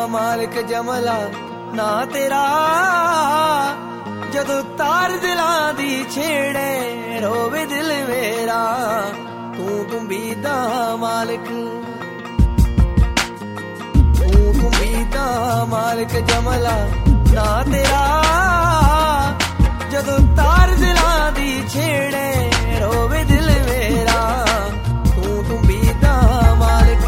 मालिक जमला ना तेरा जदों तार दिलां दी छेड़े रोवे दिल मेरा तू भी दा मालिक तू भी दा मालिक जमला ना तेरा जदों तार दिलां दी छेड़े रोवे दिल मेरा तू भी दा मालिक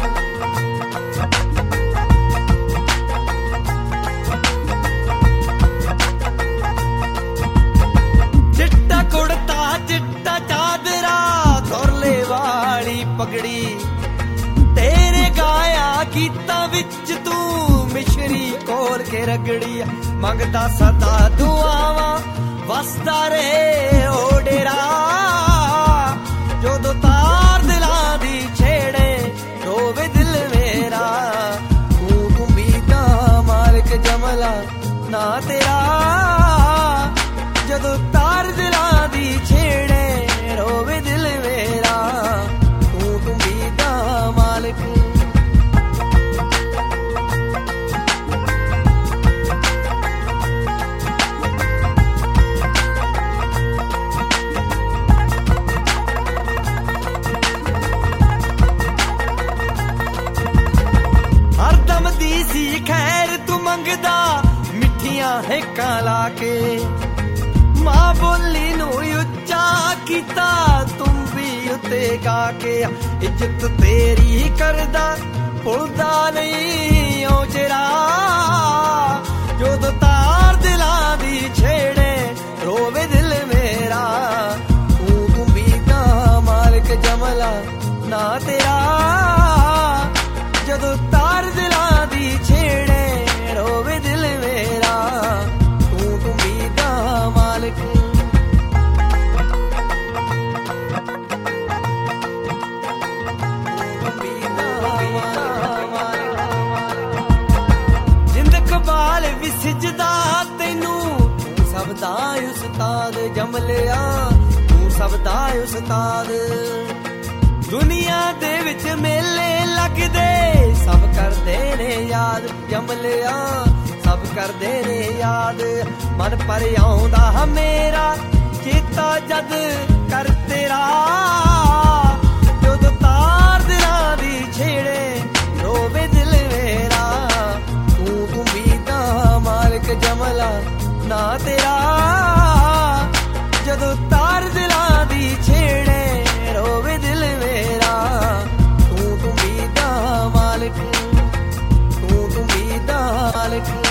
चिट्टा कुड़ता चिट्टा चादरा धुरले वाली पगड़ी तेरे गाया गीता विच तू मिश्री कोल के रगड़ी मंगदा सदा दुआवां वसदा रहे ओ डेरा जदों तार दिलां दी छेड़े रोवे दिल मेरा तू भी दा मालिक जमला ना तेरा जदों तार दिलां दी छेड़े रोवे दिल मेरा तू भी दा मालिक हरदम दी सी खैर तू मंगदा मिठियां हेकां लाके मां बोली नू उच्चा कीता तुम भी उत्ते गा के इज्जत तेरी करदा भुलदा नहीं ओ चेरा जदों तार दिलां दी छेड़े रोवे दिल मेरा तू भी दा मालिक जमला ना तेरा जदों तार दिलां दी छेड़े रोवे दिल मेरा तू भी दा मालिक जिंद कबाल भी सिजदा तैनू तू सब दा उस्ताद जमलिया तू सब दा उस्ताद दुनिया दे विच मेले लगदे सब करदे ने याद जमलिया सब करदे ने याद मन पर आउंदा मेरा चेता जद कर तेरा जदों तार दिलां दी छेड़े रोवे दिल मेरा तू भी दा मालिक जमला ना तेरा जदों तार दिलां दी छेड़े रोवे दिल मेरा तू भी दा मालिक तू भी दा मालिक